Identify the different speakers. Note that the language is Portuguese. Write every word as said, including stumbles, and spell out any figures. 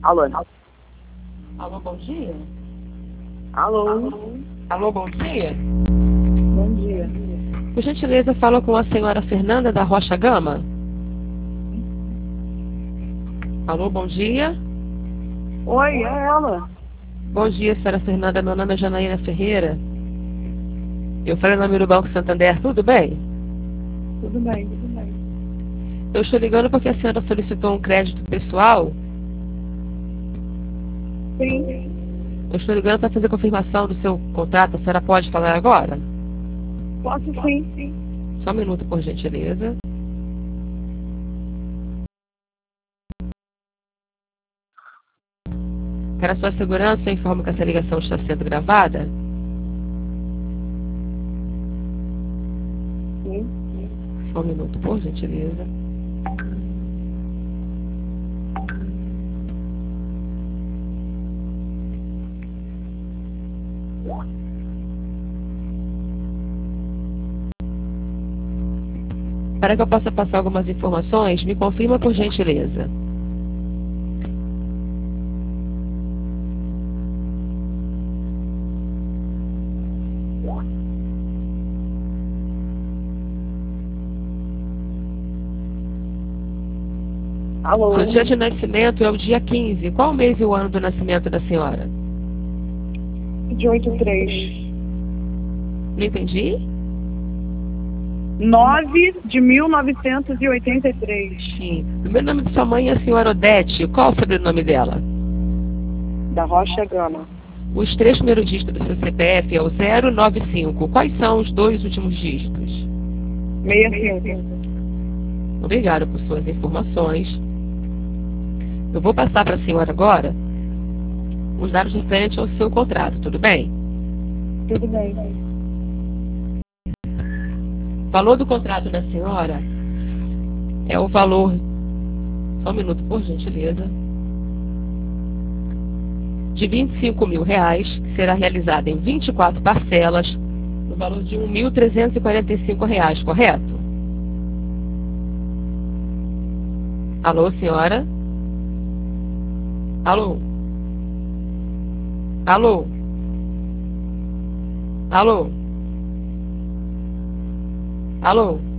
Speaker 1: Alô?
Speaker 2: Alô, bom dia?
Speaker 1: Alô?
Speaker 2: Alô, bom dia?
Speaker 1: Bom dia.
Speaker 2: Por gentileza, fala com a senhora Fernanda da Rocha Gama. Alô, bom dia?
Speaker 1: Oi, é ela.
Speaker 2: Bom dia, senhora Fernanda. Meu nome é Janaína Ferreira. Eu falei no nome do Banco Santander, tudo bem?
Speaker 1: Tudo bem, tudo bem.
Speaker 2: Eu estou ligando porque a senhora solicitou um crédito pessoal.
Speaker 1: Sim,
Speaker 2: Eu estou ligando para fazer confirmação do seu contrato. A senhora pode falar agora?
Speaker 1: posso sim.
Speaker 2: Só um minuto, por gentileza. Para sua segurança, eu informo que essa ligação está sendo gravada.
Speaker 1: Sim.
Speaker 2: Só um minuto, por gentileza. Para que eu possa passar algumas informações, me confirma por gentileza.
Speaker 1: Alô?
Speaker 2: Seu dia de nascimento é o dia quinze. Qual o mês e o ano do nascimento da senhora?
Speaker 1: De oito três.
Speaker 2: Não entendi?
Speaker 1: nove de mil novecentos e oitenta e três.
Speaker 2: Sim. O meu nome de sua mãe é a senhora Odete. Qual o sobrenome dela?
Speaker 1: Da Rocha Gama.
Speaker 2: Os três primeiros dígitos do seu C P F é o zero nove cinco. Quais são os dois últimos dígitos?
Speaker 1: sessenta e cinco.
Speaker 2: Obrigado por suas informações. Eu vou passar para a senhora agora os dados referentes ao seu contrato, tudo bem?
Speaker 1: Tudo bem.
Speaker 2: O valor do contrato da senhora é o valor... Só um minuto, por gentileza. De vinte e cinco mil reais, que será realizado em vinte e quatro parcelas, no valor de um mil trezentos e quarenta e cinco reais, correto? Alô, senhora? Alô? Alô? Alô? Alô?